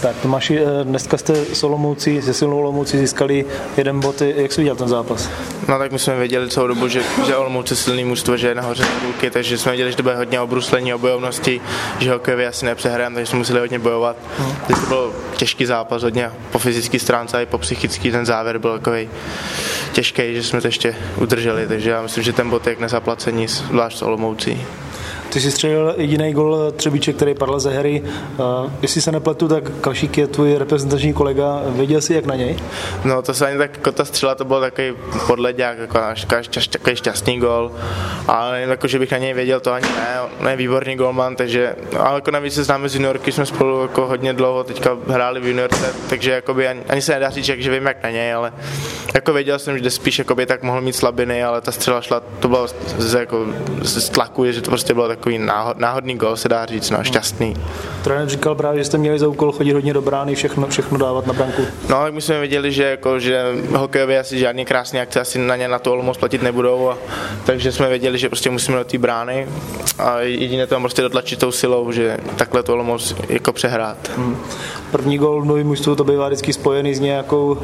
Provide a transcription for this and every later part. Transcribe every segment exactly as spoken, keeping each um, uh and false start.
Tak Tomáši, dneska jste s Olomoucí, se silnou Olomoucí získali jeden bod. Jak jsi viděl ten zápas? No tak my jsme věděli celou dobu, že, že Olomouc je silný mužstvo, že je nahoře tabulky, takže jsme věděli, že to bude hodně o bruslení, o bojovnosti, že hokejově asi nepřehrajeme, takže jsme museli hodně bojovat. Hmm. Takže to byl těžký zápas, hodně po fyzické stránce i po psychický, ten závěr byl takový těžký, že jsme to ještě udrželi, takže já myslím, že ten bod je jak nezaplacení, zvlášť s Olomoucí. Ty jsi střelil jediný gol Třebíček, který padl ze hry. Uh, jestli se nepletu, tak Kašík je tvůj reprezentační kolega. Věděl jsi, jak na něj? No to se ani tak, jako ta střela, to byl takový podleďák, jako takový šťastný gol. Ale jako, že bych na něj věděl, to ani ne. On je výborný golman, takže, ale jako navíc se známe z juniorky, jsme spolu jako hodně dlouho teďka hráli v juniorce, takže jakoby ani, ani se nedá říct, že vím, jak na něj, ale jako věděl jsem, že spíš jakoby, tak mohl mít slabiny, ale ta střela šla, to bylo z, jako, z tlaku, že to prostě bylo takový náhod, náhodný gol, se dá říct, no, šťastný. Trenér říkal právě, že jste měli za úkol chodit hodně do brány, všechno, všechno dávat na branku. No, tak my jsme věděli, že, jako, že hokejově asi žádný krásný akce asi na ně na to Olomouc platit nebudou, a, takže jsme věděli, že prostě musíme do té brány a jedině to prostě dotlačit tou silou, že takhle to Olomouc jako přehrát. Hmm. První gol v novém mužstvu to bývá vždycky spojený s nějakou,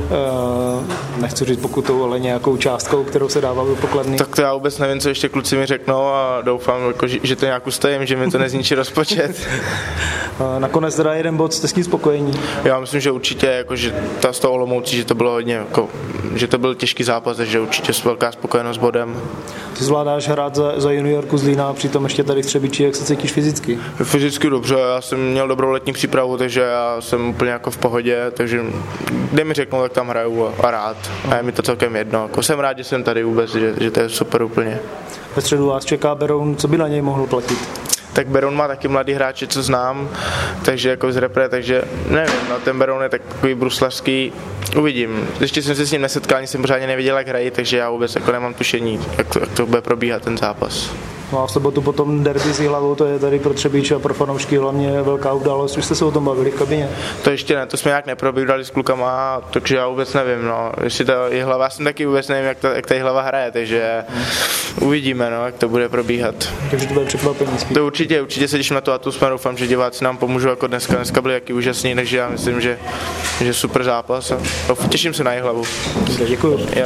eh, nechci říct pokutou, ale nějakou částkou, kterou se dává do pokladny. Tak to já vůbec nevím, co ještě kluci mi řeknou a doufám, jako, že, že to nějak ustojím, že mi to nezničí rozpočet. Nakonec teda jeden bod, jste s tím spokojení? Já myslím, že určitě, jako, že ta z toho Olomoucí, že to bylo hodně, jako, že to byl těžký zápas, takže určitě velká spokojenost s bodem. Ty zvládáš hrát za, za juniorku Zlína, přitom ještě tady v Třebíči, jak se cítíš fyzicky? Fyzicky dobře, já jsem měl dobrou letní přípravu, takže já jsem úplně jako v pohodě, takže kde mi řeknou, tak tam hraju a, a rád. A je mi to celkem jedno. Jako jsem rád, že jsem tady vůbec, že, že to je super úplně. Ve středu vás čeká Beroun, co by na něj mohl platit? Tak Beroun má taky mladý hráče, co znám, takže jako z repre, takže nevím, no, ten Beroun je takový bruslařský, uvidím. Ještě jsem se s ním nesetkal, ani jsem pořádně nevěděl, jak hrají, takže já vůbec jako nemám tušení, jak to, jak to bude probíhat ten zápas. No a v sobotu potom derby s Jihlavou, to je tady pro Třebíč a pro fanoušky hlavně velká událost. Už jste se o tom bavili v kabině? To ještě ne, to jsme nějak neprobírali s klukama, takže já vůbec nevím, no. Jestli ta Jihlava, já jsem taky vůbec nevím, jak ta, jak ta Jihlava hraje, takže hmm. uvidíme, no, jak to bude probíhat. Takže to bude překvapení. To určitě, určitě se těším na tu atmosféru, doufám, že diváci nám pomůžou jako dneska, dneska byli jaký úžasný, takže já myslím, že, že super zápas a těším se na Jihlavu. Děkuji.